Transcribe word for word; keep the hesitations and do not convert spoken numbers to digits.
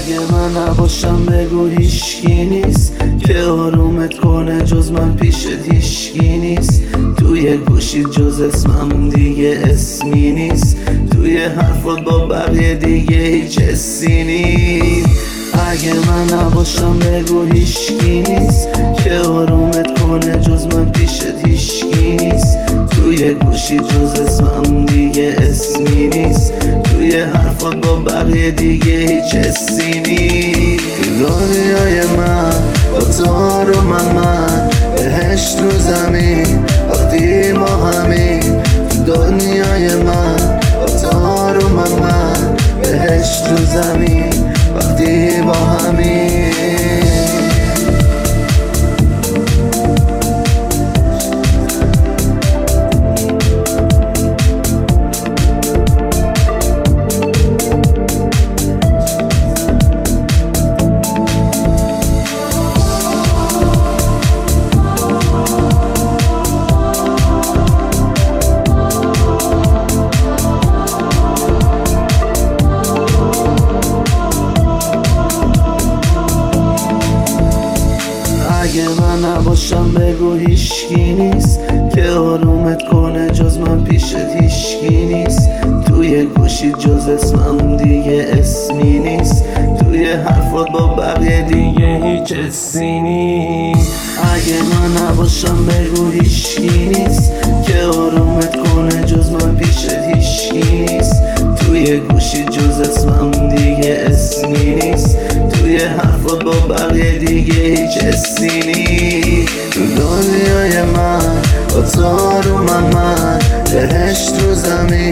اگه من نباشم بگو هیچکی نیست که آرومت کنه جز من پیشت هیچکی نیست. توی گوشی جز اسمم دیگه اسمی نیست، توی حرفات با بقیه دیگه هیچ حسی نیست. اگه من نباشم بگو هیچکی نیست که آرومت کنه جز من پیشت هیچکی نیست. توی گوشی جز اسمم دیگه اسمی نیست، توی حرفات با بقیه دیگه هیچ حسی نیست. دنیای من با تو رو من من بهشت رو زمین وقتی ما همین. دنیای من با تو رو من من بهشت رو زمین وقتی با همین. اگه من نباشم بگو هیچکی نیست که آرومت کنه جز من پیشت هیچکی نیست. توی گوشی جز اسمم دیگه اسمی نیست، توی حرفات با بقیه دیگه هیچ حسی نیست. اگه من نباشم بگو هیچکی نیست که آرومت کنه جز من پیشت هیچکی نیست. توی گوشی جز اسمم دیگه اسمی نیست، توی حرفات با بقیه دیگه هیچ حسی نیست. دنیای من با تو رو من من بهشت رو زمین